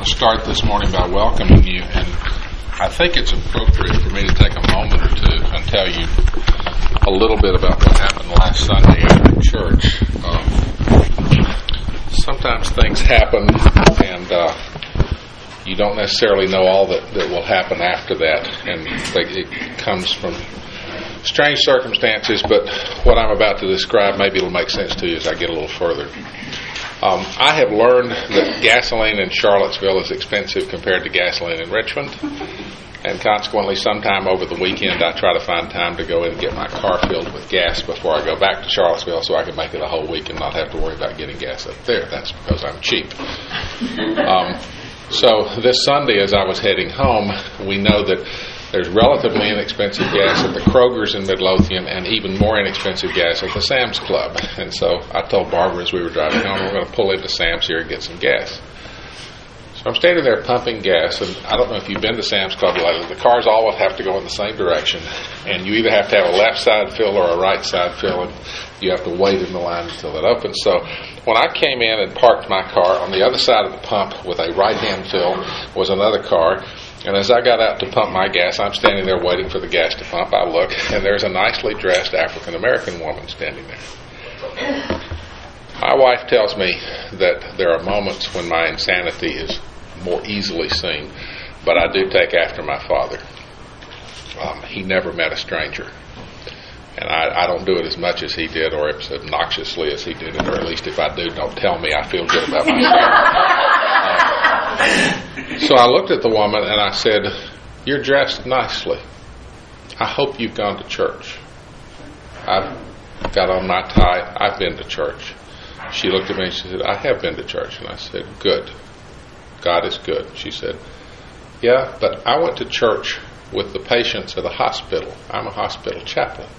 start this morning by welcoming you, and I think it's appropriate for me to take a moment or two and tell you a little bit about what happened last Sunday after church. Sometimes things happen, and you don't necessarily know all that will happen after that, and it comes from strange circumstances, but what I'm about to describe, maybe it'll make sense to you as I get a little further. I have learned that gasoline in Charlottesville is expensive compared to gasoline in Richmond, and consequently sometime over the weekend I try to find time to go in and get my car filled with gas before I go back to Charlottesville so I can make it a whole week and not have to worry about getting gas up there. That's because I'm cheap. So this Sunday as I was heading home, we know that there's relatively inexpensive gas at the Kroger's in Midlothian and even more inexpensive gas at the Sam's Club. And so I told Barbara as we were driving home, we're going to pull into Sam's here and get some gas. So I'm standing there pumping gas, and I don't know if you've been to Sam's Club lately. The cars always have to go in the same direction, and you either have to have a left side fill or a right side fill, and you have to wait in the line until it opens. So when I came in and parked my car, on the other side of the pump with a right-hand fill was another car. And as I got out to pump my gas, I'm standing there waiting for the gas to pump. I look, and there's a nicely dressed African-American woman standing there. My wife tells me that there are moments when my insanity is more easily seen, but I do take after my father. He never met a stranger. And I don't do it as much as he did or as obnoxiously as he did it, or at least if I do, don't tell me. I feel good about myself. So I looked at the woman and I said, "You're dressed nicely. I hope you've gone to church." I've got on my tie. I've been to church. She looked at me and she said, "I have been to church." And I said, "Good. God is good." She said, "Yeah, but I went to church with the patients at a hospital. I'm a hospital chaplain."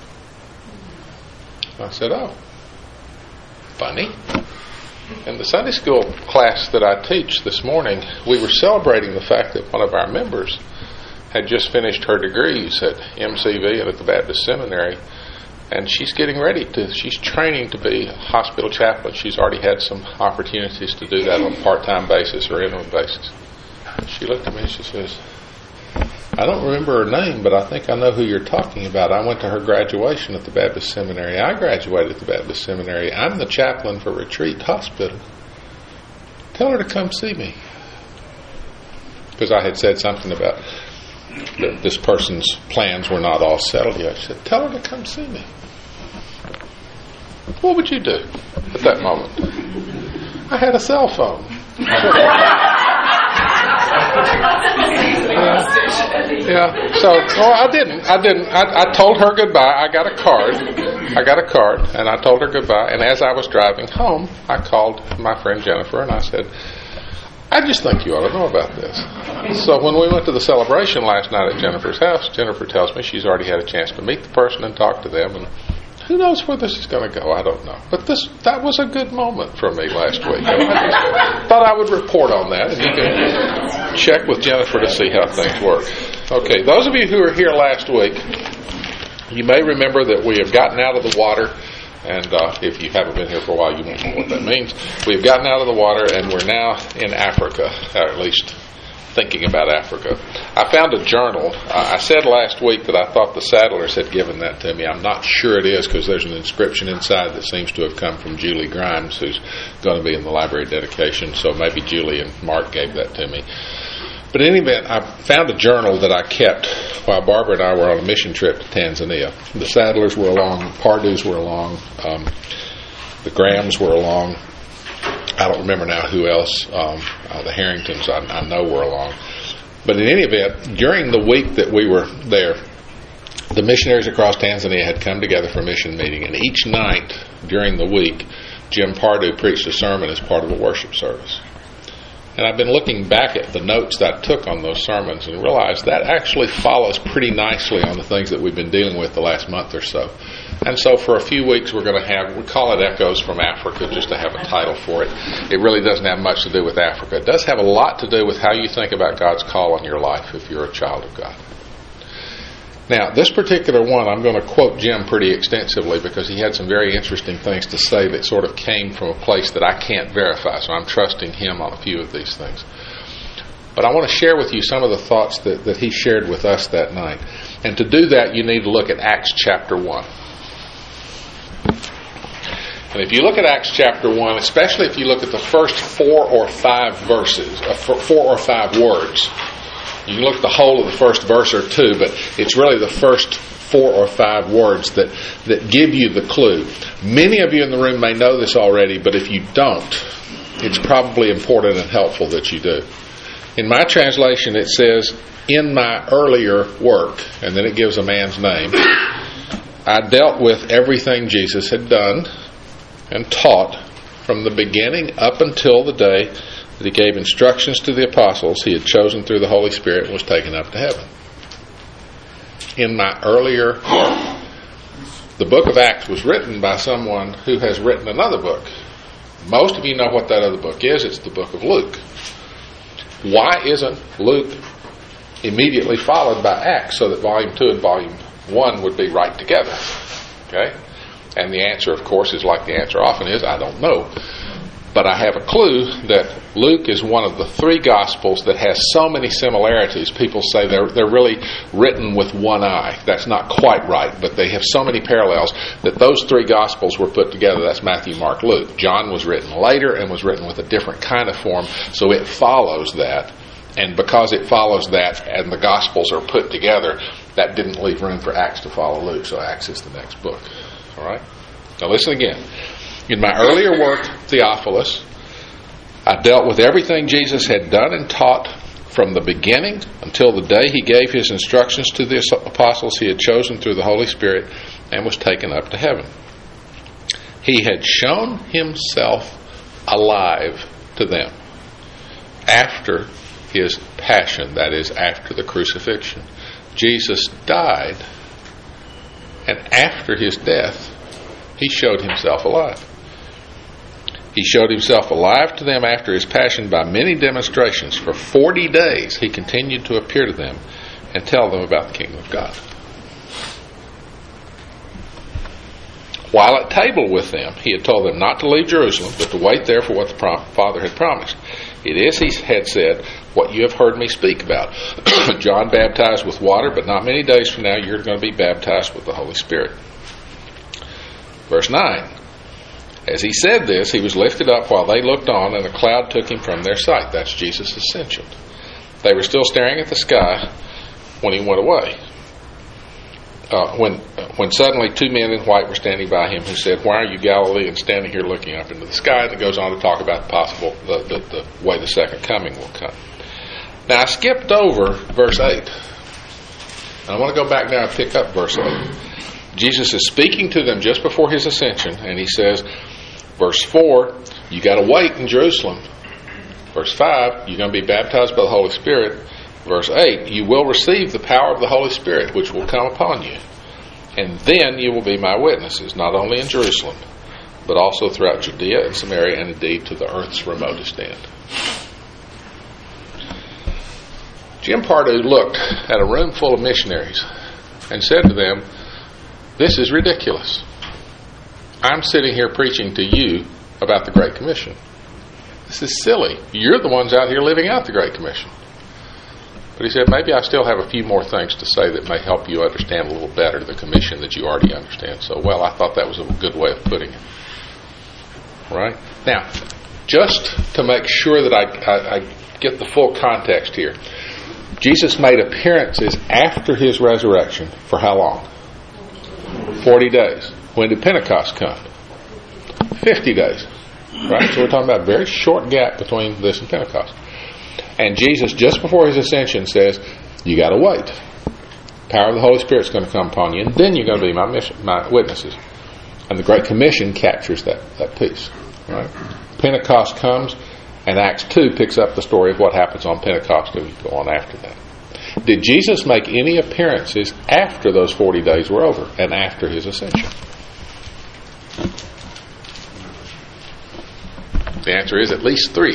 I said, "Oh, funny." In the Sunday school class that I teach this morning, we were celebrating the fact that one of our members had just finished her degrees at MCV and at the Baptist Seminary, and she's she's training to be a hospital chaplain. She's already had some opportunities to do that on a part-time basis or interim basis. She looked at me and she says, "I don't remember her name, but I think I know who you're talking about. I went to her graduation at the Baptist Seminary. I graduated at the Baptist Seminary. I'm the chaplain for Retreat Hospital. Tell her to come see me." Because I had said something about that this person's plans were not all settled yet. I said, "Tell her to come see me." What would you do at that moment? I had a cell phone. So I didn't. I told her goodbye. I got a card, and I told her goodbye. And as I was driving home, I called my friend Jennifer, and I said, "I just think you ought to know about this." So when we went to the celebration last night at Jennifer's house, Jennifer tells me she's already had a chance to meet the person and talk to them, and who knows where this is going to go? I don't know. But that was a good moment for me last week. I just thought I would report on that, and you can check with Jennifer to see how things work. Okay, those of you who were here last week, you may remember that we have gotten out of the water, and if you haven't been here for a while, you won't know what that means. We've gotten out of the water, and we're now in Africa, or at least thinking about Africa. I found a journal. I said last week that I thought the Sadlers had given that to me. I'm not sure it is because there's an inscription inside that seems to have come from Julie Grimes, who's going to be in the library dedication, so maybe Julie and Mark gave that to me. But in any event, I found a journal that I kept while Barbara and I were on a mission trip to Tanzania. The Sadlers were along, the Pardus were along, the Grahams were along. I don't remember now who else. The Harringtons I know were along. But in any event, during the week that we were there, the missionaries across Tanzania had come together for a mission meeting, and each night during the week, Jim Pardue preached a sermon as part of a worship service. And I've been looking back at the notes that I took on those sermons and realized that actually follows pretty nicely on the things that we've been dealing with the last month or so. And so for a few weeks we're going to have, we call it Echoes from Africa just to have a title for it. It really doesn't have much to do with Africa. It does have a lot to do with how you think about God's call on your life if you're a child of God. Now, this particular one, I'm going to quote Jim pretty extensively because he had some very interesting things to say that sort of came from a place that I can't verify, so I'm trusting him on a few of these things. But I want to share with you some of the thoughts that he shared with us that night. And to do that, you need to look at Acts chapter 1. And if you look at Acts chapter 1, especially if you look at the first 4 or 5 verses, 4 or 5 words, you can look at the whole of the first verse or 2, but it's really the first 4 or 5 words that give you the clue. Many of you in the room may know this already, but if you don't, it's probably important and helpful that you do. In my translation, it says, in my earlier work, and then it gives a man's name, I dealt with everything Jesus had done and taught from the beginning up until the day that he gave instructions to the apostles he had chosen through the Holy Spirit and was taken up to heaven. In my earlier work. The book of Acts was written by someone who has written another book. Most of you know what that other book is. It's the book of Luke. Why isn't Luke immediately followed by Acts so that volume 2 and volume 1 would be right together? Okay? And the answer, of course, is like the answer often is, I don't know. But I have a clue that Luke is one of the 3 Gospels that has so many similarities. People say they're really written with one eye. That's not quite right, but they have so many parallels that those 3 Gospels were put together. That's Matthew, Mark, Luke. John was written later and was written with a different kind of form, so it follows that. And because it follows that and the Gospels are put together, that didn't leave room for Acts to follow Luke, so Acts is the next book. All right? Now listen again. In my earlier work, Theophilus, I dealt with everything Jesus had done and taught from the beginning until the day he gave his instructions to the apostles he had chosen through the Holy Spirit and was taken up to heaven. He had shown himself alive to them after his passion, that is, after the crucifixion. Jesus died, and after his death, he showed himself alive. He showed himself alive to them after his passion by many demonstrations. For 40 days he continued to appear to them and tell them about the kingdom of God. While at table with them, he had told them not to leave Jerusalem, but to wait there for what the Father had promised. It is, he had said, what you have heard me speak about. John baptized with water, but not many days from now you're going to be baptized with the Holy Spirit. Verse 9. As he said this, he was lifted up while they looked on, and a cloud took him from their sight. That's Jesus' ascension. They were still staring at the sky when he went away. When suddenly 2 men in white were standing by him who said, "Why are you Galileans standing here looking up into the sky?" And it goes on to talk about the way the second coming will come. Now I skipped over verse 8. And I want to go back now and pick up verse 8. Jesus is speaking to them just before his ascension, and he says, verse 4, you got to wait in Jerusalem. Verse 5, you're going to be baptized by the Holy Spirit. Verse 8, you will receive the power of the Holy Spirit, which will come upon you. And then you will be my witnesses, not only in Jerusalem, but also throughout Judea and Samaria, and indeed to the earth's remotest end. Jim Pardue looked at a room full of missionaries and said to them, "This is ridiculous. I'm sitting here preaching to you about the Great Commission. This is silly. You're the ones out here living out the Great Commission." But he said, maybe I still have a few more things to say that may help you understand a little better the commission that you already understand so well. I thought that was a good way of putting it. Right? Now, just to make sure that I get the full context here, Jesus made appearances after his resurrection for how long? 40 days. When did Pentecost come? 50 days. Right? So we're talking about a very short gap between this and Pentecost. And Jesus, just before his ascension, says, you got to wait. The power of the Holy Spirit is going to come upon you, and then you're going to be my witnesses. And the Great Commission captures that piece. Right? Pentecost comes, and Acts 2 picks up the story of what happens on Pentecost, and we go on after that. Did Jesus make any appearances after those 40 days were over and after his ascension? The answer is at least 3.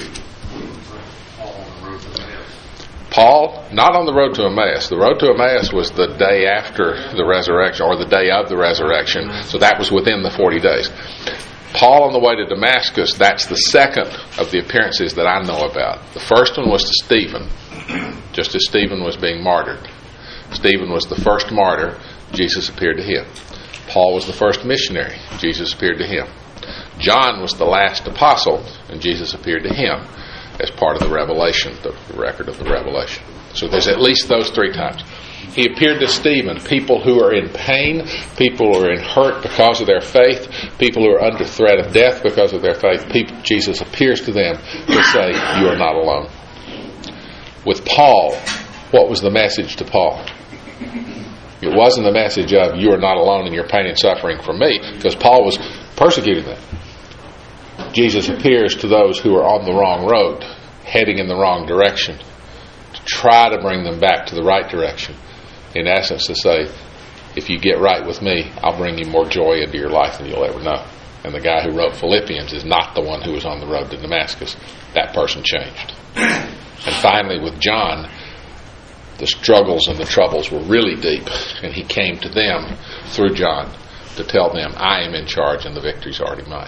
Paul, not on the road to Emmaus. The road to Emmaus was the day after the resurrection, or the day of the resurrection, so that was within the 40 days. Paul on the way to Damascus, that's the second of the appearances that I know about. The first one was to Stephen, just as Stephen was being martyred. Stephen was the first martyr. Jesus appeared to him. Paul was the first missionary. Jesus appeared to him. John was the last apostle, and Jesus appeared to him as part of the revelation, the record of the revelation. So there's at least those 3 times. He appeared to Stephen, people who are in pain, people who are in hurt because of their faith, people who are under threat of death because of their faith. Jesus appears to them to say, you are not alone. With Paul, what was the message to Paul? It wasn't the message of, you are not alone in your pain and suffering from me, because Paul was persecuting them. Jesus appears to those who are on the wrong road, heading in the wrong direction, to try to bring them back to the right direction. In essence, to say, if you get right with me, I'll bring you more joy into your life than you'll ever know. And the guy who wrote Philippians is not the one who was on the road to Damascus. That person changed. And finally, with John, the struggles and the troubles were really deep, and he came to them through John to tell them, I am in charge and the victory's already mine.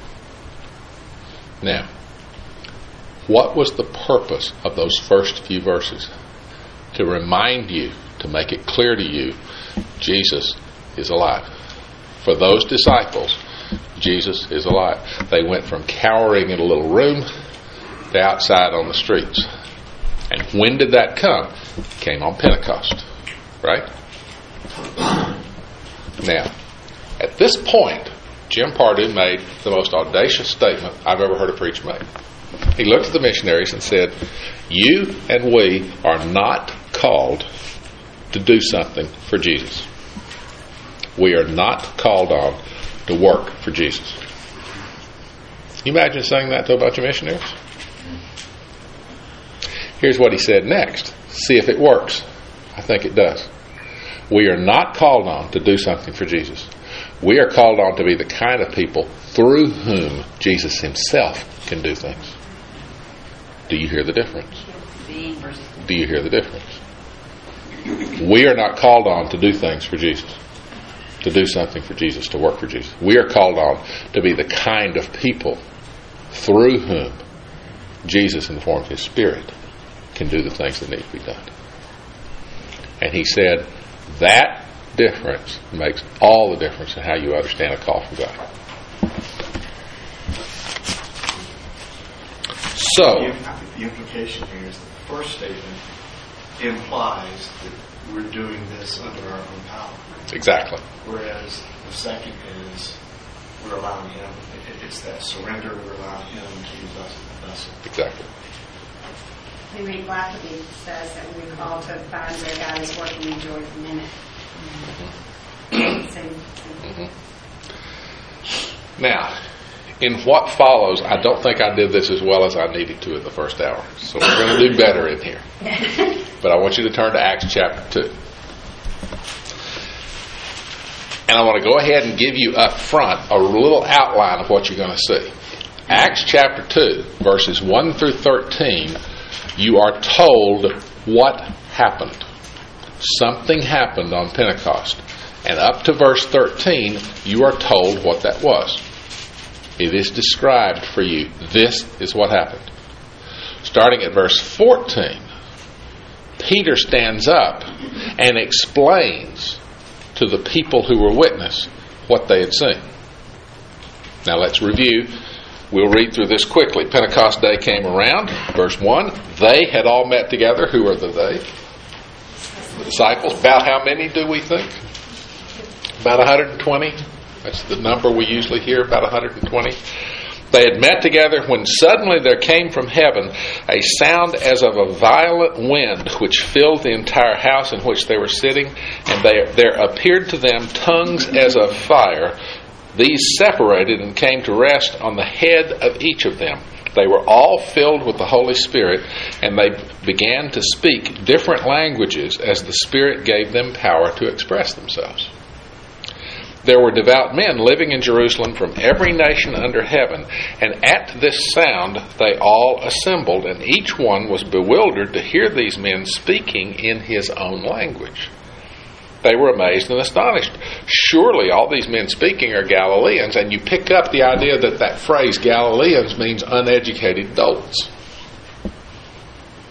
Now, what was the purpose of those first few verses? To remind you, to make it clear to you, Jesus is alive. For those disciples, Jesus is alive. They went from cowering in a little room to outside on the streets. And when did that come? It came on Pentecost, right? Now, at this point, Jim Pardue made the most audacious statement I've ever heard a preacher make. He looked at the missionaries and said, you and we are not called to do something for Jesus. We are not called on to work for Jesus. Can you imagine saying that to a bunch of missionaries? Here's what he said next. See if it works. I think it does. We are not called on to do something for Jesus. We are called on to be the kind of people through whom Jesus himself can do things. Do you hear the difference? Do you hear the difference? We are not called on to do things for Jesus, to do something for Jesus, to work for Jesus. We are called on to be the kind of people through whom Jesus, in the form of his Spirit, can do the things that need to be done. And he said, that difference makes all the difference in how you understand a call from God. So, the implication here is that the first statement implies that we're doing this under our own power. Exactly. Whereas the second is we're allowing him, it's that surrender, we're allowing him to use us as a vessel. Exactly. Henry Blackaby says that we're called to find where God is working in joy for a minute. Now, in what follows, I don't think I did this as well as I needed to in the first hour. So we're going to do better in here. But I want you to turn to Acts chapter 2. And I want to go ahead and give you up front a little outline of what you're going to see. Acts chapter 2, verses 1 through 13, you are told what happened. Something happened on Pentecost. And up to verse 13, you are told what that was. It is described for you. This is what happened. Starting at verse 14, Peter stands up and explains to the people who were witness what they had seen. Now let's review. We'll read through this quickly. Pentecost Day came around. Verse 1, they had all met together. Who are the they? The disciples. About how many do we think? About 120. That's the number we usually hear, about 120. They had met together when suddenly there came from heaven a sound as of a violent wind which filled the entire house in which they were sitting, and there appeared to them tongues as of fire. These separated and came to rest on the head of each of them. They were all filled with the Holy Spirit, and they began to speak different languages as the Spirit gave them power to express themselves. There were devout men living in Jerusalem from every nation under heaven, and at this sound they all assembled, and each one was bewildered to hear these men speaking in his own language. They were amazed and astonished. Surely all these men speaking are Galileans, and you pick up the idea that that phrase Galileans means uneducated dolts.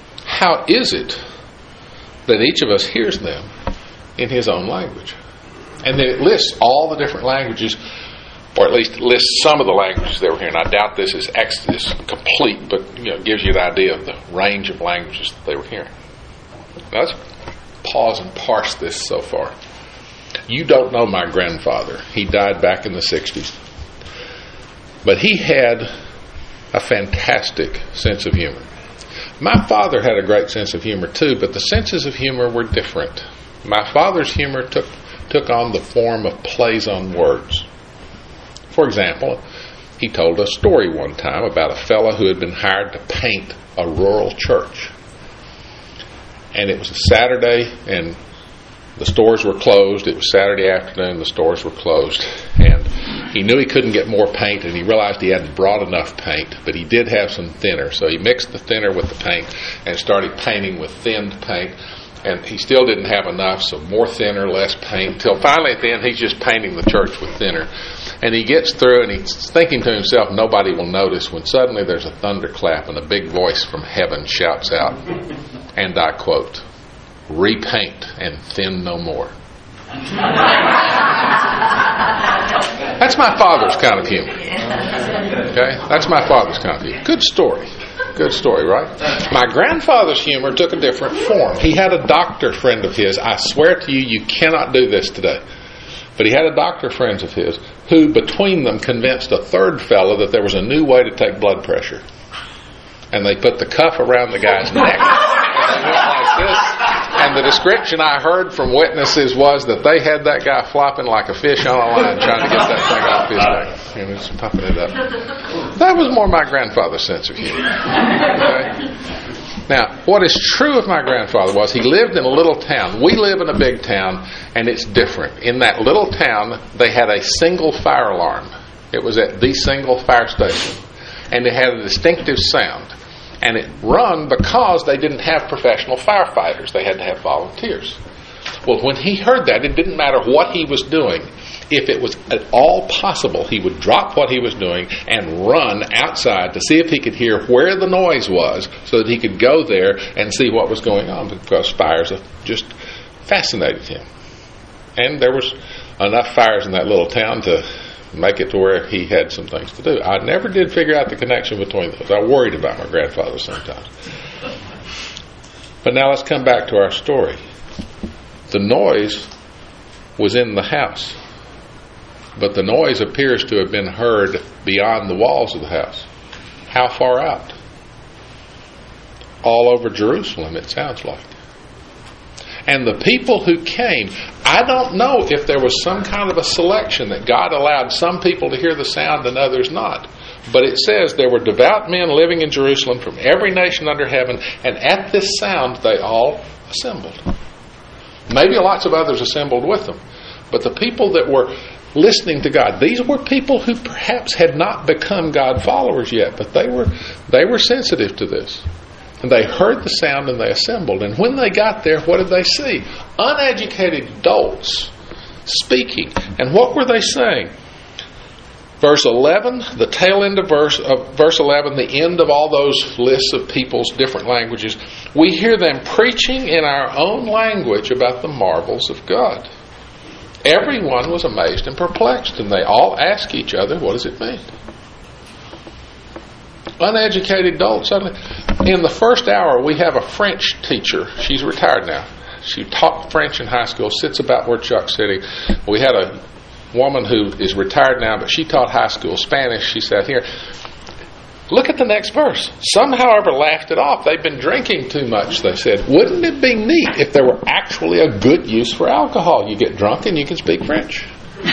how is it that each of us hears them in his own language? And then it lists all the different languages, or at least it lists some of the languages they were hearing. I doubt this is complete, but it gives you the idea of the range of languages that they were hearing. Now, let's pause and parse this so far. You don't know my grandfather. He died back in the 60s. But he had a fantastic sense of humor. My father had a great sense of humor too, but the senses of humor were different. My father's humor took on the form of plays on words. For example, he told a story one time about a fellow who had been hired to paint a rural church. And it was a Saturday, and the stores were closed. It was Saturday afternoon, the stores were closed. And he knew he couldn't get more paint, and he realized he hadn't brought enough paint, but he did have some thinner. So he mixed the thinner with the paint and started painting with thinned paint. And he still didn't have enough, so more thinner, less paint, until finally at the end he's just painting the church with thinner. And he gets through and he's thinking to himself, nobody will notice, when suddenly there's a thunderclap and a big voice from heaven shouts out, and I quote, "Repaint and thin no more." That's my father's kind of humor. Okay? That's my father's kind of humor. Good story. Good story, right? My grandfather's humor took a different form. He had a doctor friend of his. I swear to you, you cannot do this today. But he had a doctor friend of his who, between them, convinced a third fellow that there was a new way to take blood pressure. And they put the cuff around the guy's neck. And they went like this. And the description I heard from witnesses was that they had that guy flopping like a fish on a line trying to get that thing off his neck. And just pumping it up. That was more my grandfather's sense of humor. Okay? Now, what is true of my grandfather was he lived in a little town. We live in a big town, and it's different. In that little town, they had a single fire alarm. It was at the single fire station. And it had a distinctive sound. And it rung because they didn't have professional firefighters. They had to have volunteers. Well, when he heard that, it didn't matter what he was doing. If it was at all possible, he would drop what he was doing and run outside to see if he could hear where the noise was so that he could go there and see what was going on, because fires just fascinated him. And there was enough fires in that little town to make it to where he had some things to do. I never did figure out the connection between those. I worried about my grandfather sometimes. But now let's come back to our story. The noise was in the house, but the noise appears to have been heard beyond the walls of the house. How far out? All over Jerusalem, it sounds like. And the people who came, I don't know if there was some kind of a selection that God allowed some people to hear the sound and others not. But it says there were devout men living in Jerusalem from every nation under heaven, and at this sound they all assembled. Maybe lots of others assembled with them. But the people that were listening to God, these were people who perhaps had not become God followers yet, but they were sensitive to this. And they heard the sound and they assembled. And when they got there, what did they see? Uneducated adults speaking. And what were they saying? Verse 11, the tail end of verse 11, the end of all those lists of people's different languages, we hear them preaching in our own language about the marvels of God. Everyone was amazed and perplexed, and they all asked each other, what does it mean? Uneducated adults suddenly. In the first hour, we have a French teacher. She's retired now. She taught French in high school, sits about where Chuck's sitting. We had a woman who is retired now, but she taught high school Spanish. She sat here. Look at the next verse. Some, however, laughed it off. They've been drinking too much, they said. Wouldn't it be neat if there were actually a good use for alcohol? You get drunk and you can speak French.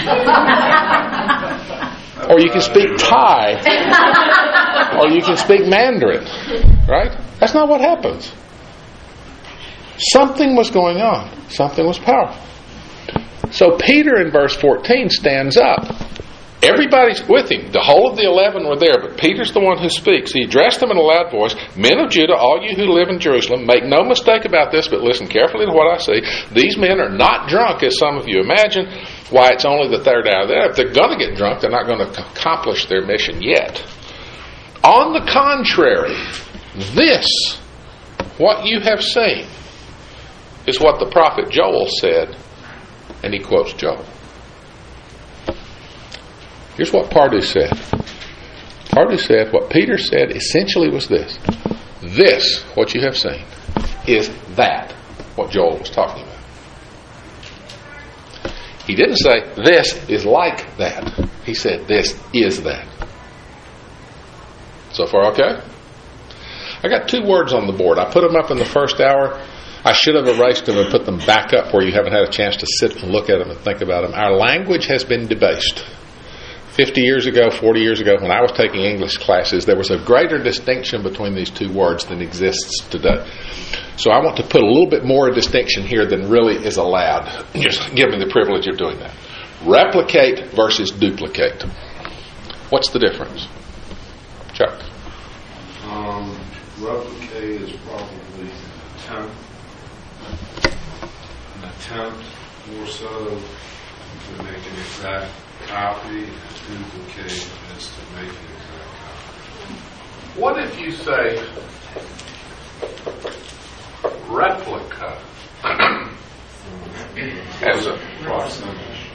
Or you can speak Thai. Or you can speak Mandarin. Right? That's not what happens. Something was going on. Something was powerful. So Peter in verse 14 stands up. Everybody's with him. The whole of the 11 were there, but Peter's the one who speaks. He addressed them in a loud voice. Men of Judah, all you who live in Jerusalem, make no mistake about this, but listen carefully to what I say. These men are not drunk, as some of you imagine. Why, it's only the third hour there. If they're going to get drunk, they're not going to accomplish their mission yet. On the contrary, this what you have seen is what the prophet Joel said, and he quotes Joel. Here's what Pardue said. Pardue said what Peter said essentially was this. This, what you have seen, is that, what Joel was talking about. He didn't say, this is like that. He said, this is that. So far, okay? I got 2 words on the board. I put them up in the first hour. I should have erased them and put them back up where you haven't had a chance to sit and look at them and think about them. Our language has been debased. 50 years ago, 40 years ago, when I was taking English classes, there was a greater distinction between these 2 words than exists today. So I want to put a little bit more distinction here than really is allowed. Just give me the privilege of doing that. Replicate versus duplicate. What's the difference? Chuck? Replicate is probably an attempt more so to make an exact copy, and duplicate is to make an exact copy. What if you say replica as a Approximation.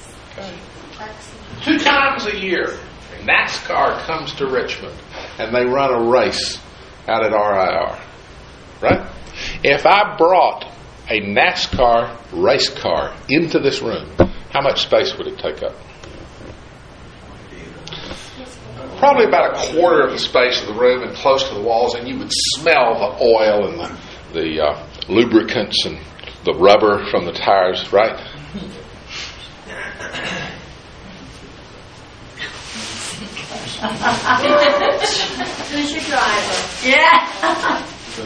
2 times a year, NASCAR comes to Richmond and they run a race out at RIR, right? If I brought a NASCAR race car into this room, how much space would it take up? Probably about a quarter of the space of the room and close to the walls, and you would smell the oil and the lubricants and the rubber from the tires, right? Who's your driver? Yeah.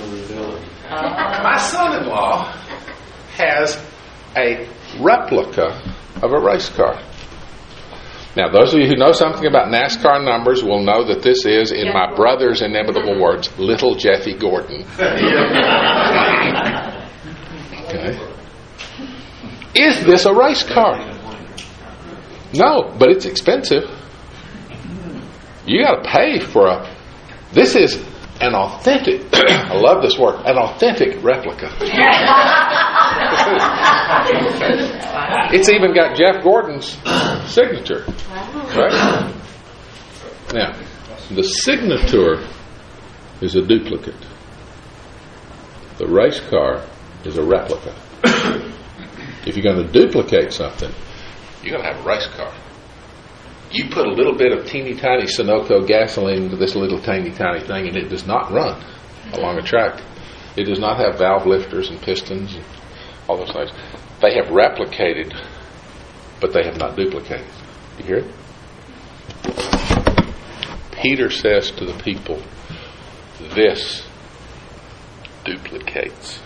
My son-in-law has a replica of a race car. Now, those of you who know something about NASCAR numbers will know that this is, in my brother's inimitable words, little Jeffy Gordon. Okay. Is this a race car? No, but it's expensive. You got to pay for a... This is an authentic, I love this word, an authentic replica. It's even got Jeff Gordon's signature. Right? Now, the signature is a duplicate. The race car is a replica. If you're going to duplicate something, you're going to have a race car. You put a little bit of teeny tiny Sunoco gasoline into this little tiny tiny thing, and it does not run along a track. It does not have valve lifters and pistons and all those things. They have replicated, but they have not duplicated. You hear it? Peter says to the people, this duplicates.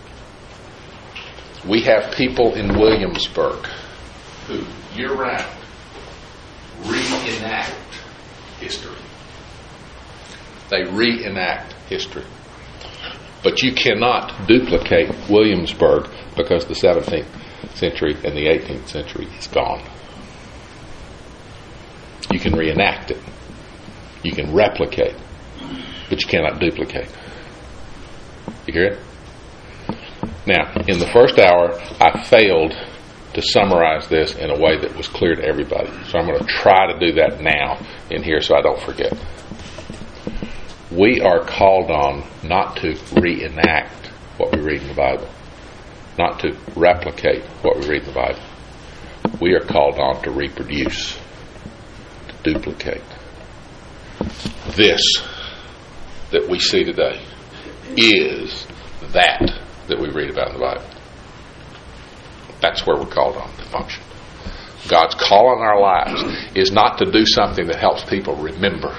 We have people in Williamsburg who, year-round, reenact history. They reenact history. But you cannot duplicate Williamsburg because the 17th century and the 18th century is gone. You can reenact it. You can replicate. But you cannot duplicate. You hear it? Now, in the first hour, I failed to summarize this in a way that was clear to everybody. So I'm going to try to do that now in here so I don't forget. We are called on not to reenact what we read in the Bible, not to replicate what we read in the Bible. We are called on to reproduce, to duplicate. This that we see today is that we read about in the Bible. That's where we're called on to function. God's call on our lives is not to do something that helps people remember.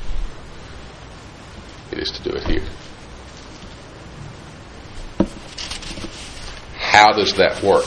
It is to do it here. How does that work?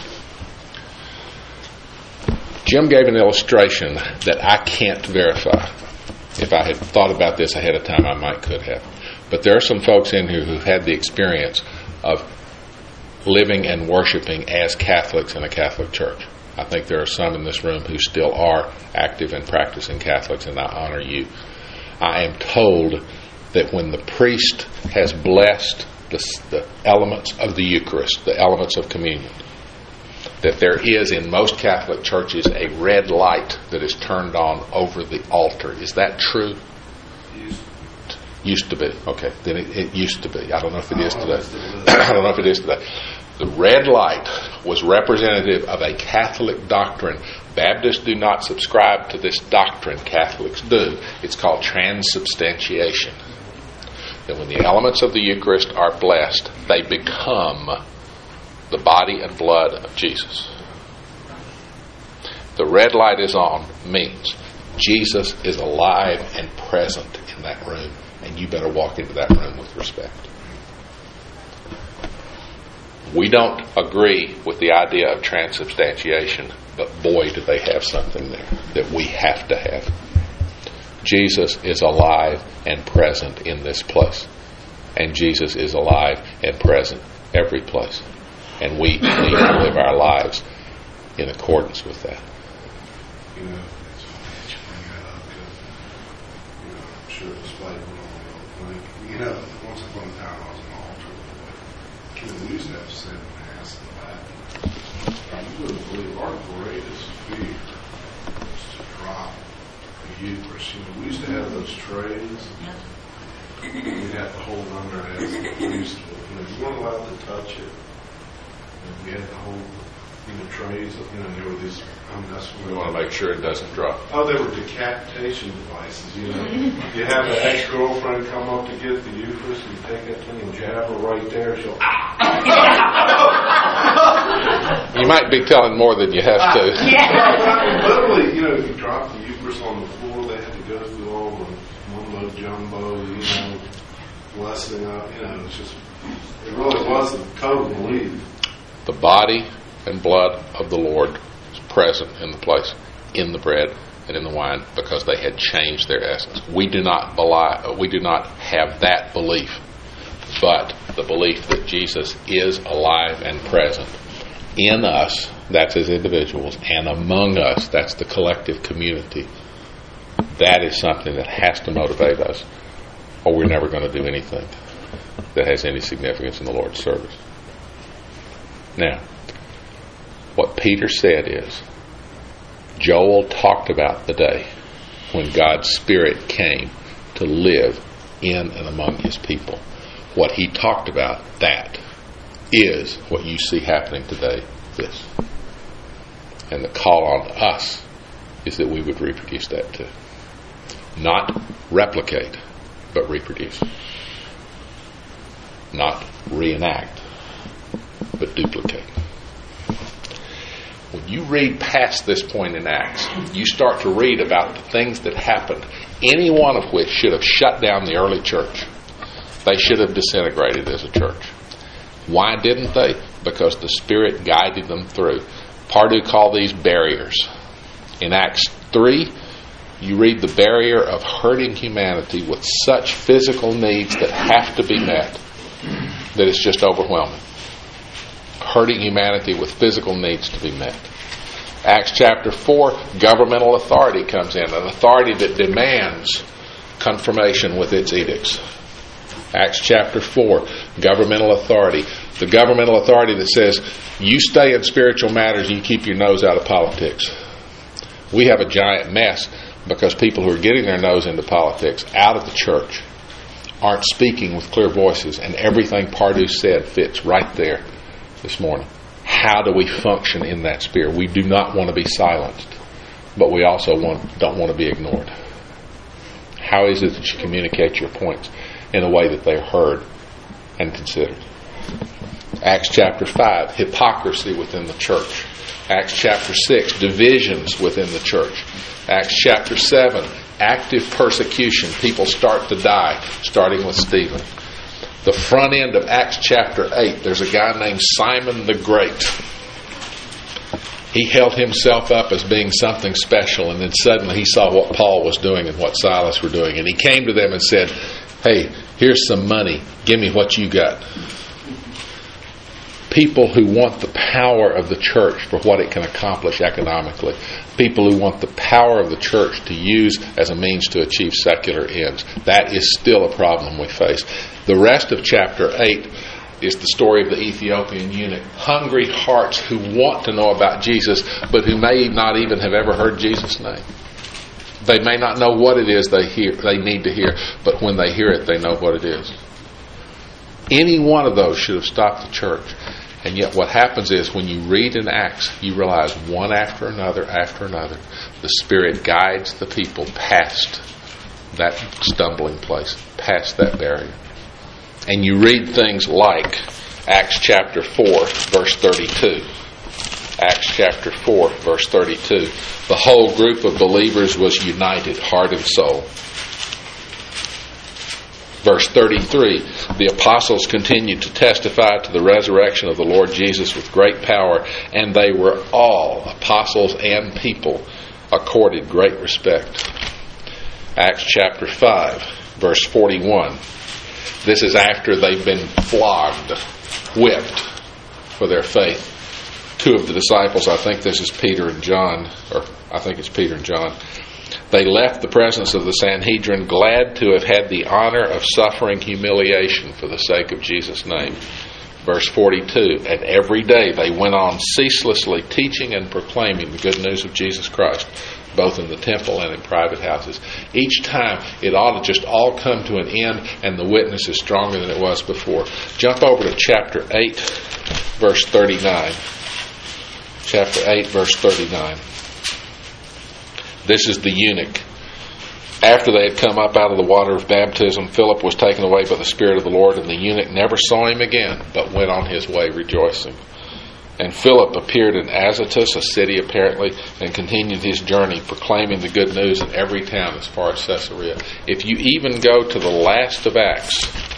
Jim gave an illustration that I can't verify. If I had thought about this ahead of time, I could have. But there are some folks in here who've had the experience of living and worshiping as Catholics in a Catholic church. I think there are some in this room who still are active and practicing Catholics, and I honor you. I am told that when the priest has blessed the elements of the Eucharist, the elements of communion, that there is in most Catholic churches a red light that is turned on over the altar. Is that true? Used to be. Okay, then it used to be. I don't know if it is today. I don't know if it is today. The red light was representative of a Catholic doctrine. Baptists do not subscribe to this doctrine. Catholics do. It's called transubstantiation. That when the elements of the Eucharist are blessed, they become the body and blood of Jesus. The red light is on means Jesus is alive and present in that room, and you better walk into that room with respect. We don't agree with the idea of transubstantiation, but boy, do they have something there that we have to have. Jesus is alive and present in this place, and Jesus is alive and present every place, and we need to live our lives in accordance with that. You know, it's funny that you bring that up because, I'm sure it's played on. You know, once upon a time I was an altar boy. We used to have 7 Mass in the back. You wouldn't believe our greatest fear was to drop the Eucharist. We used to have those trays. We'd have to hold under it as the priest would. You weren't allowed to touch it. And we had to hold trays. There were these. We want to make sure it doesn't drop. Oh, they were decapitation devices. You have an ex-girlfriend come up to get the Eucharist, and you take that thing and jab her right there. She'll. You might be telling more than you have to. Literally, if you drop the Eucharist on the floor, they had to go through all the mumbo jumbo, blessing up. It's just. It really was a total belief. The body and blood of the Lord is present in the place, in the bread and in the wine, because they had changed their essence. We do not have that belief, but the belief that Jesus is alive and present in us, that's as individuals, and among us, that's the collective community. That is something that has to motivate us, or we're never going to do anything that has any significance in the Lord's service. Now, what Peter said is, Joel talked about the day when God's Spirit came to live in and among His people. What he talked about, that is what you see happening today, this. And the call on us is that we would reproduce that too. Not replicate, but reproduce. Not reenact, but duplicate. When you read past this point in Acts, you start to read about the things that happened, any one of which should have shut down the early church. They should have disintegrated as a church. Why didn't they? Because the Spirit guided them through. Pardue called these barriers. In Acts 3, you read the barrier of hurting humanity with such physical needs that have to be met that it's just overwhelming. Hurting humanity with physical needs to be met. Acts chapter 4, governmental authority comes in, an authority that demands confirmation with its edicts. Acts chapter 4, governmental authority. The governmental authority that says, you stay in spiritual matters and you keep your nose out of politics. We have a giant mess because people who are getting their nose into politics out of the church aren't speaking with clear voices, and everything Pardue said fits right there this morning. How do we function in that sphere? We do not want to be silenced, but we also don't want to be ignored. How is it that you communicate your points in a way that they're heard and considered? Acts chapter 5, hypocrisy within the church. Acts chapter 6, divisions within the church. Acts chapter 7, active persecution. People start to die, starting with Stephen. The front end of Acts chapter 8, there's a guy named Simon the Great. He held himself up as being something special, and then suddenly he saw what Paul was doing and what Silas were doing, and he came to them and said, hey, here's some money. Give me what you got. People who want the power of the church for what it can accomplish economically. People who want the power of the church to use as a means to achieve secular ends. That is still a problem we face. The rest of chapter 8 is the story of the Ethiopian eunuch. Hungry hearts who want to know about Jesus, but who may not even have ever heard Jesus' name. They may not know what it is they need to hear, but when they hear it, they know what it is. Any one of those should have stopped the church. And yet what happens is when you read in Acts, you realize one after another, the Spirit guides the people past that stumbling place, past that barrier. And you read things like Acts chapter 4, verse 32. Acts chapter 4, verse 32. The whole group of believers was united, heart and soul. Verse 33, the apostles continued to testify to the resurrection of the Lord Jesus with great power, and they were all, apostles and people, accorded great respect. Acts chapter 5, verse 41. This is after they've been flogged, whipped for their faith. Two of the disciples, I think this is Peter and John, or I think it's Peter and John, they left the presence of the Sanhedrin glad to have had the honor of suffering humiliation for the sake of Jesus' name. Verse 42, and every day they went on ceaselessly teaching and proclaiming the good news of Jesus Christ, both in the temple and in private houses. Each time it ought to just all come to an end, and the witness is stronger than it was before. Jump over to chapter 8, verse 39. Chapter 8, verse 39. This is the eunuch. After they had come up out of the water of baptism, Philip was taken away by the Spirit of the Lord, and the eunuch never saw him again, but went on his way rejoicing. And Philip appeared in Azotus, a city apparently, and continued his journey, proclaiming the good news in every town as far as Caesarea. If you even go to the last of Acts,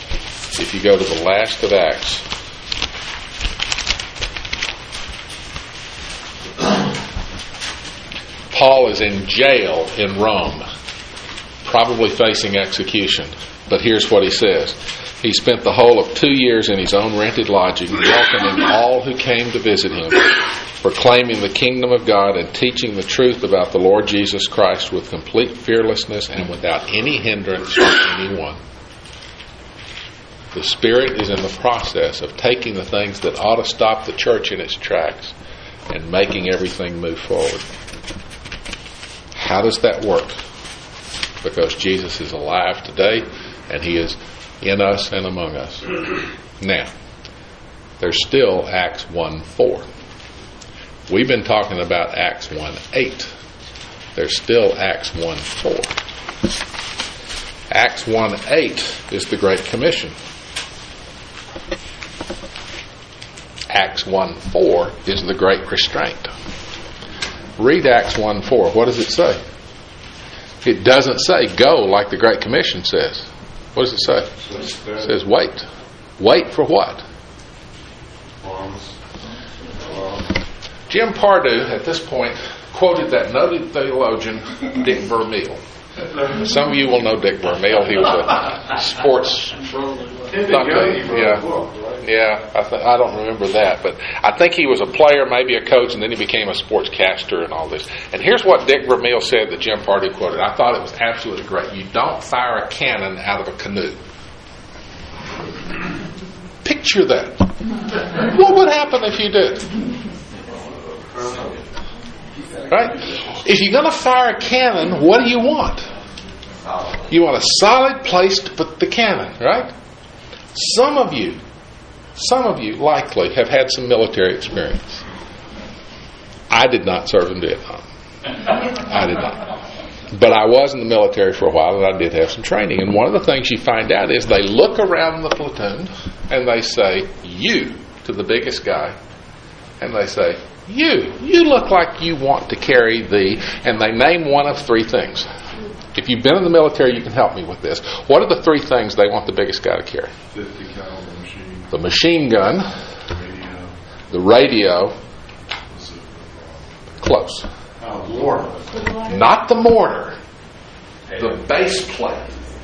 Paul is in jail in Rome, probably facing execution. But here's what he says. He spent the whole of 2 years in his own rented lodging, welcoming all who came to visit him, proclaiming the kingdom of God and teaching the truth about the Lord Jesus Christ with complete fearlessness and without any hindrance from anyone. The Spirit is in the process of taking the things that ought to stop the church in its tracks and making everything move forward. How does that work? Because Jesus is alive today, and He is in us and among us. Now, there's still Acts 1:4. We've been talking about Acts 1:8. There's still Acts 1:4. Acts 1:8 is the Great Commission. Acts 1:4 is the Great Restraint. Read Acts 1:4. What does it say? It doesn't say go like the Great Commission says. What does it say? It says wait. Wait for what? Jim Pardue, at this point, quoted that noted theologian Dick Vermeil. Some of you will know Dick Vermeil. He was a sports... I don't remember that, but I think he was a player, maybe a coach, and then he became a sportscaster and all this. And here's what Dick Vermeil said that Jim Pardue quoted. I thought it was absolutely great. You don't fire a cannon out of a canoe. Picture that. What would happen if you did? Right? If you're going to fire a cannon, what do you want? You want a solid place to put the cannon, right? Some of you likely have had some military experience. I did not serve in Vietnam. I did not. But I was in the military for a while, and I did have some training. And one of the things you find out is they look around the platoon and they say, you, to the biggest guy, and they say, you look like you want to carry the, and they name one of three things. If you've been in the military, you can help me with this. What are the three things they want the biggest guy to carry? 50 caliber machine. The machine gun, the radio, close. Mortar. Not the mortar, the base plate.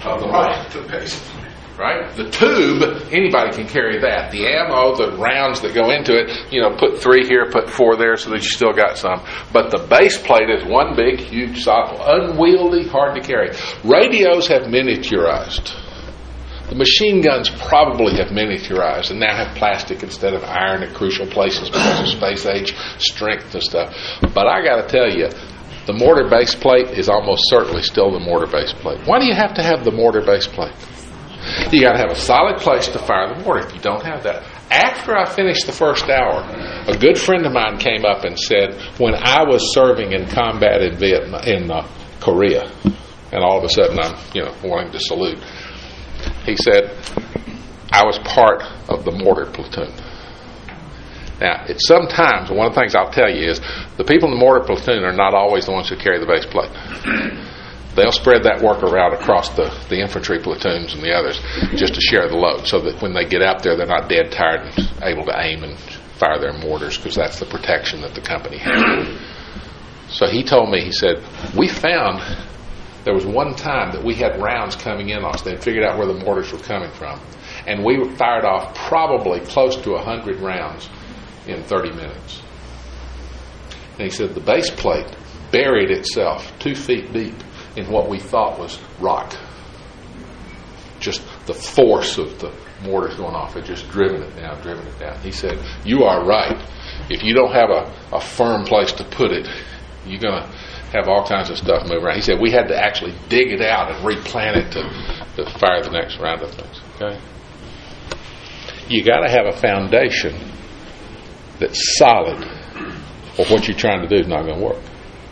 of the right. Right? The tube, anybody can carry that. The ammo, the rounds that go into it, put 3 here, put 4 there so that you still got some. But the base plate is one big, huge socket, unwieldy, hard to carry. Radios have miniaturized. The machine guns probably have miniaturized and now have plastic instead of iron at crucial places because of space age strength and stuff. But I got to tell you, the mortar base plate is almost certainly still the mortar base plate. Why do you have to have the mortar base plate? You got to have a solid place to fire the mortar. If you don't have that, after I finished the first hour, a good friend of mine came up and said, when I was serving in combat in Korea, and all of a sudden I'm wanting to salute, he said, I was part of the mortar platoon. Now, it's sometimes, one of the things I'll tell you is, the people in the mortar platoon are not always the ones who carry the base plate. They'll spread that work around across the infantry platoons and the others just to share the load so that when they get out there, they're not dead tired and able to aim and fire their mortars, because that's the protection that the company has. So he told me, he said, we found there was one time that we had rounds coming in on us. They'd figured out where the mortars were coming from. And we fired off probably close to 100 rounds in 30 minutes. And he said the base plate buried itself 2 feet deep in what we thought was rock. Just the force of the mortars going off had just driven it down. He said, you are right. If you don't have a firm place to put it, you're going to have all kinds of stuff move around. He said we had to actually dig it out and replant it to fire the next round of things. Okay? You got to have a foundation that's solid, or what you're trying to do is not going to work.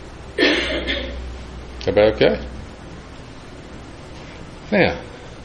Everybody okay? Now,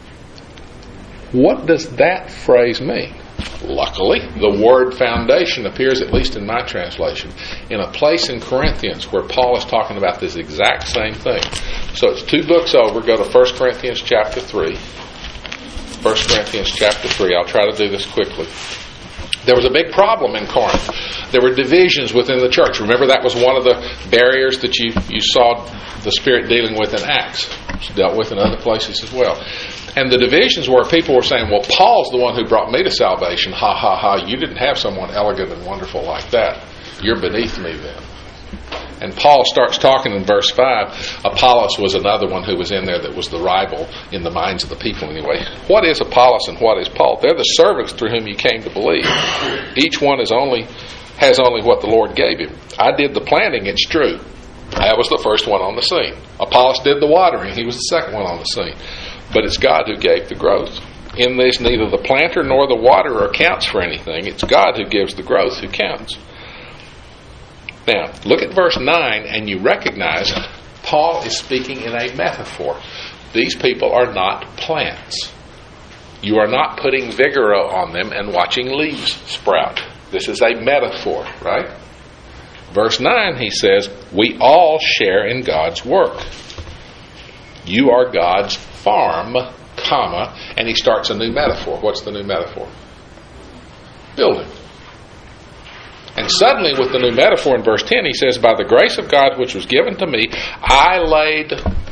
what does that phrase mean? Luckily, the word foundation appears, at least in my translation, in a place in Corinthians where Paul is talking about this exact same thing. So it's 2 books over. Go to 1 Corinthians chapter 3. 1 Corinthians chapter 3. I'll try to do this quickly. There was a big problem in Corinth. There were divisions within the church. Remember, that was one of the barriers that you saw the Spirit dealing with in Acts. It's dealt with in other places as well. And the divisions were, people were saying, well, Paul's the one who brought me to salvation. Ha, ha, ha. You didn't have someone elegant and wonderful like that. You're beneath me then. And Paul starts talking in verse 5. Apollos was another one who was in there that was the rival in the minds of the people anyway. What is Apollos and what is Paul? They're the servants through whom you came to believe. Each one has only what the Lord gave him. I did the planting, it's true. I was the first one on the scene. Apollos did the watering. He was the second one on the scene. But it's God who gave the growth. In this, neither the planter nor the waterer counts for anything. It's God who gives the growth who counts. Now, look at verse 9 and you recognize Paul is speaking in a metaphor. These people are not plants. You are not putting Vigoro on them and watching leaves sprout. This is a metaphor, right? Verse 9, he says, we all share in God's work. You are God's farm, comma, and he starts a new metaphor. What's the new metaphor? Building. And suddenly, with the new metaphor in verse 10, he says, by the grace of God which was given to me, I laid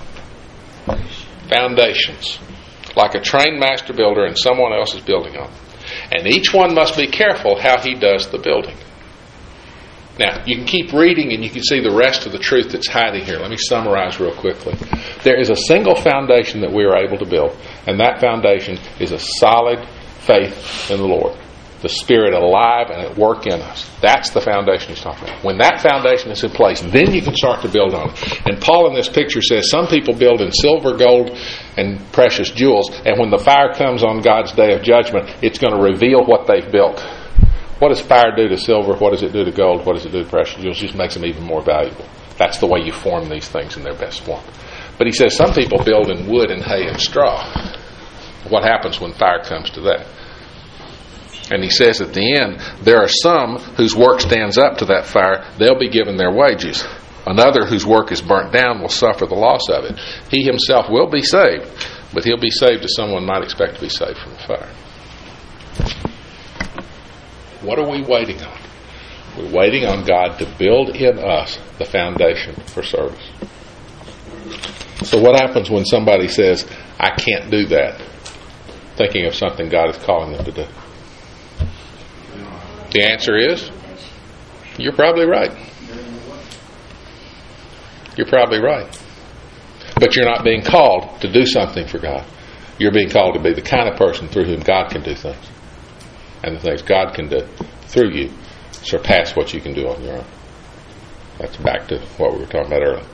foundations, like a trained master builder, and someone else is building on them. And each one must be careful how he does the building. Now, you can keep reading and you can see the rest of the truth that's hiding here. Let me summarize real quickly. There is a single foundation that we are able to build, and that foundation is a solid faith in the Lord. The Spirit alive and at work in us. That's the foundation he's talking about. When that foundation is in place, then you can start to build on it. And Paul in this picture says some people build in silver, gold, and precious jewels, and when the fire comes on God's day of judgment, it's going to reveal what they've built. What does fire do to silver? What does it do to gold? What does it do to precious jewels? It just makes them even more valuable. That's the way you form these things in their best form. But he says some people build in wood and hay and straw. What happens when fire comes to that? And he says at the end, there are some whose work stands up to that fire. They'll be given their wages. Another whose work is burnt down will suffer the loss of it. He himself will be saved, but he'll be saved as someone might expect to be saved from the fire. What are we waiting on? We're waiting on God to build in us the foundation for service. So what happens when somebody says, I can't do that, thinking of something God is calling them to do? The answer is, you're probably right. You're probably right. But you're not being called to do something for God. You're being called to be the kind of person through whom God can do things. And the things God can do through you surpass what you can do on your own. That's back to what we were talking about earlier.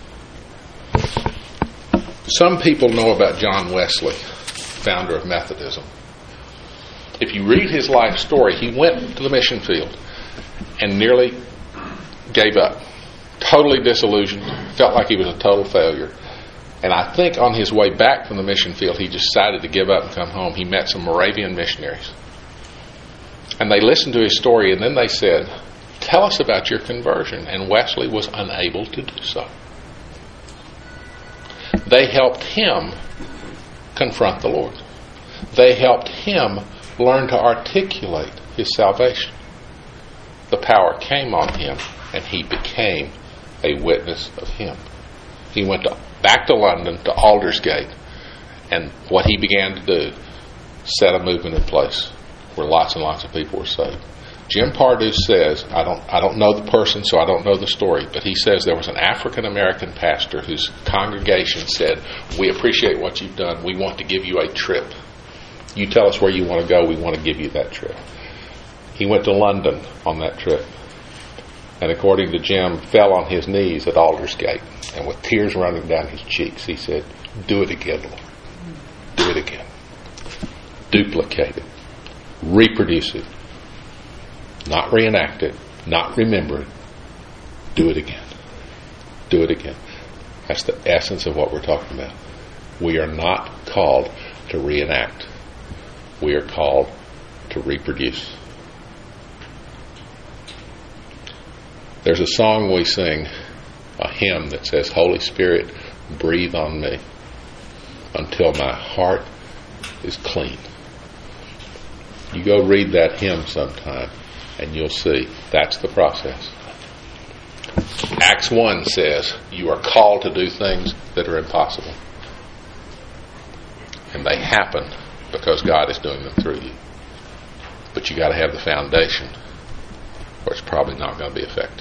Some people know about John Wesley, founder of Methodism. If you read his life story, he went to the mission field and nearly gave up. Totally disillusioned, felt like he was a total failure. And I think on his way back from the mission field, he decided to give up and come home. He met some Moravian missionaries. And they listened to his story, and then they said, tell us about your conversion. And Wesley was unable to do so. They helped him confront the Lord. They helped him learn to articulate his salvation. The power came on him, and he became a witness of him. He went back to London, to Aldersgate, and what he began to do set a movement in place where lots and lots of people were saved. Jim Pardue says, I don't know the person, so I don't know the story, but he says there was an African American pastor whose congregation said, we appreciate what you've done, we want to give you a trip. You tell us where you want to go, we want to give you that trip. He went to London on that trip, and according to Jim, fell on his knees at Aldersgate, and with tears running down his cheeks, he said, do it again, Lord. Do it again. Duplicate it. Reproduce it. Not reenact it. Not remember it. Do it again. Do it again. That's the essence of what we're talking about. We are not called to reenact. We are called to reproduce. There's a song we sing, a hymn that says, Holy Spirit, breathe on me until my heart is clean. You go read that hymn sometime and you'll see that's the process. Acts 1 says you are called to do things that are impossible. And they happen because God is doing them through you. But you got to have the foundation or it's probably not going to be effective.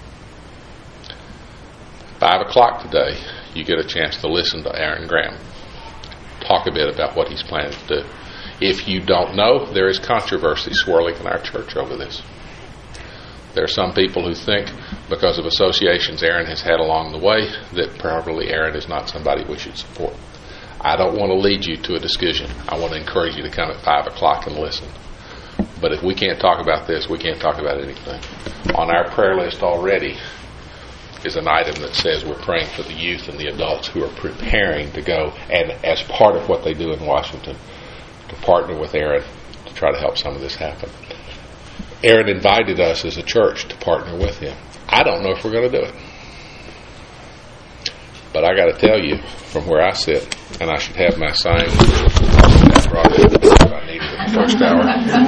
5 o'clock today, you get a chance to listen to Aaron Graham talk a bit about what he's planning to do. If you don't know, there is controversy swirling in our church over this. There are some people who think, because of associations Aaron has had along the way, that probably Aaron is not somebody we should support. I don't want to lead you to a discussion. I want to encourage you to come at 5 o'clock and listen. But if we can't talk about this, we can't talk about anything. On our prayer list already is an item that says we're praying for the youth and the adults who are preparing to go, and as part of what they do in Washington, to partner with Aaron to try to help some of this happen. Aaron invited us as a church to partner with him. I don't know if we're going to do it. But I got to tell you, from where I sit, and I should have my sign that brought it if I need it in the first hour.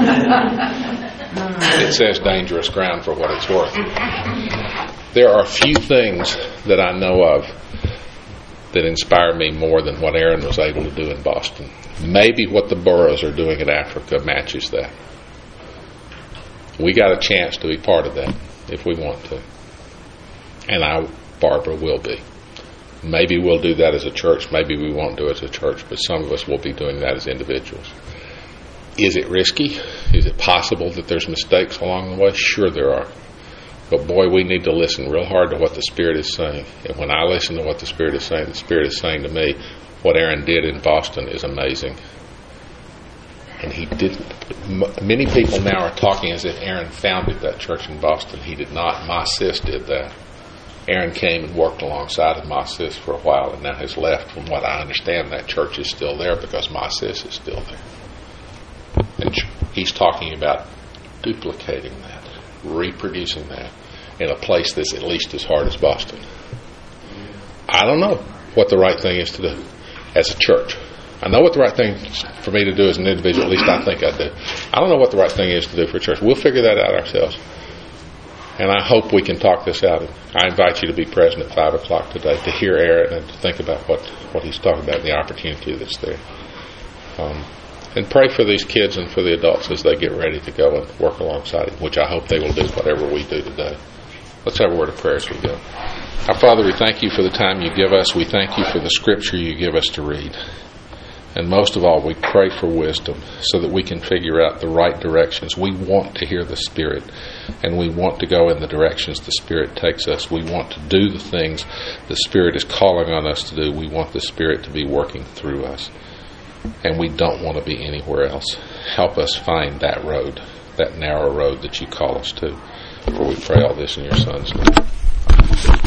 It says dangerous ground for what it's worth. There are a few things that I know of that inspire me more than what Aaron was able to do in Boston. Maybe what the boroughs are doing in Africa matches that. We got a chance to be part of that if we want to. And Barbara will be. Maybe we'll do that as a church. Maybe we won't do it as a church, but some of us will be doing that as individuals. Is it risky? Is it possible that there's mistakes along the way? Sure there are. But boy, we need to listen real hard to what the Spirit is saying. And when I listen to what the Spirit is saying to me, what Aaron did in Boston is amazing. And he didn't. Many people now are talking as if Aaron founded that church in Boston. He did not. My sis did that. Aaron came and worked alongside of my sis for a while and now has left. From what I understand, that church is still there because my sis is still there. And he's talking about duplicating that, reproducing that in a place that's at least as hard as Boston. I don't know what the right thing is to do as a church. I know what the right thing for me to do as an individual, at least I think I do. I don't know what the right thing is to do for a church. We'll figure that out ourselves. And I hope we can talk this out. I invite you to be present at 5 o'clock today to hear Aaron and to think about what he's talking about and the opportunity that's there. And pray for these kids and for the adults as they get ready to go and work alongside him, which I hope they will do whatever we do today. Let's have a word of prayer as we go. Our Father, we thank you for the time you give us. We thank you for the scripture you give us to read. And most of all, we pray for wisdom so that we can figure out the right directions. We want to hear the Spirit, and we want to go in the directions the Spirit takes us. We want to do the things the Spirit is calling on us to do. We want the Spirit to be working through us, and we don't want to be anywhere else. Help us find that road, that narrow road that you call us to. For we pray all this in your Son's name.